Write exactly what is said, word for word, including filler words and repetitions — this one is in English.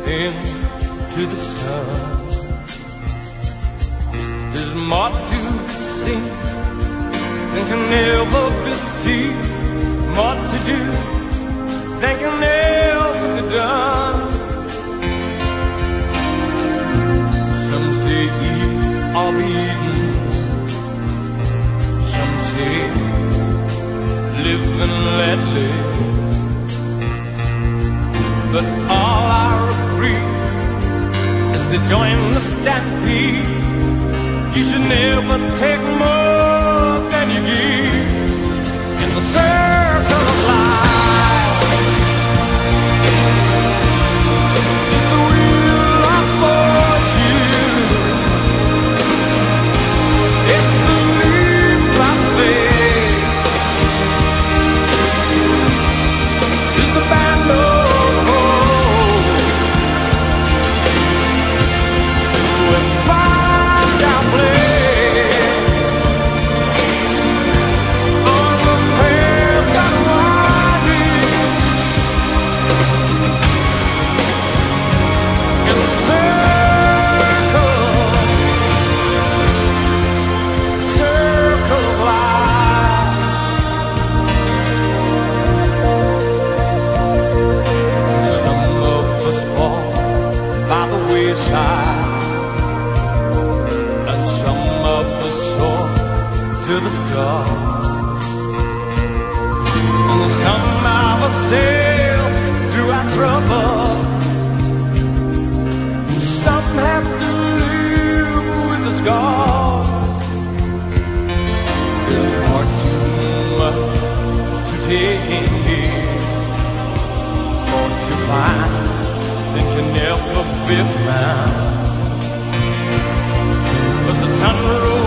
into the sun. There's more to be seen than can ever be seen, more to do than can ever be done. Some say eat or be eaten, some say live and let live, but all I agree is to join the stampede. You should never take more than you give in the circle of life. It's the wheel of fortune, it's the leap of faith, it's the band of hope. We'll find our place on the path that winding in the circle, circle of life. Some of us fall by the wayside, and some of us soar to the stars, and some of us sail through our trouble. Some have to live with the scars. There's far too much to take in here, more to find than can never be found. But the sun rose